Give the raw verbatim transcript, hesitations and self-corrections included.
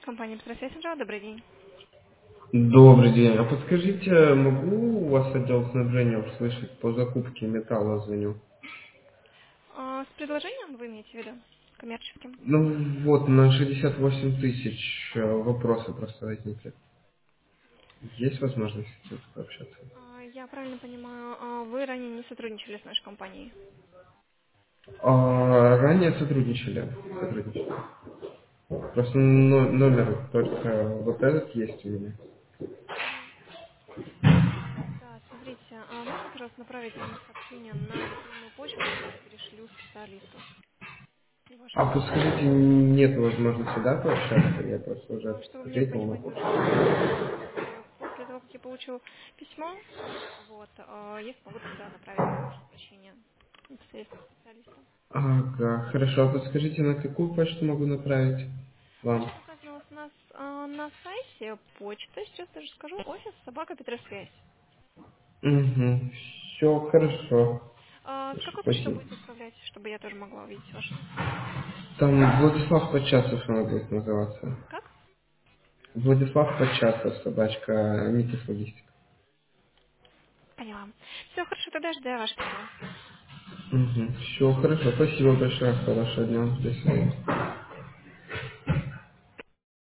Компания «Петросвязь». Добрый день. Добрый день. А подскажите, могу у вас отдел снабжения услышать по закупке металла звоню? А, с предложением вы имеете в виду? Коммерческим? Ну вот, на шестьдесят восемь тысяч э, вопросы просто возникли. Есть возможность с этим пообщаться? А, я правильно понимаю, а, вы ранее не сотрудничали с нашей компанией? А, ранее сотрудничали. сотрудничали. Просто но- номер только вот этот есть у меня. Да, смотрите, а можно, пожалуйста, направить нам сообщение на электронную почту, я уже перешлю специалисту А вашему. подскажите, нет возможности, да, пообщаться? Я просто уже А, чтобы мне ответил. понимать но- тоже, а, смотрите, после того, как я получу письмо, вот, а, я смогу тогда направить ваше обращение непосредственно специалисту. Ага, хорошо. А подскажите, на какую почту могу направить вам? Почта указана у вас на, с- а, на сайте почта, сейчас даже скажу, офис собака Петросвязь. Угу. Все хорошо. А, с какой почты вы Спасибо. будете отправлять, чтобы я тоже могла увидеть вашу? Там Владислав Подчасов она будет называться. Как? Владислав Подчасов, собачка, Митис Логистика. Поняла. Все, хорошо, тогда жду ваше письмо. Угу. Все хорошо. Спасибо большое. Хорошего дня. До свидания.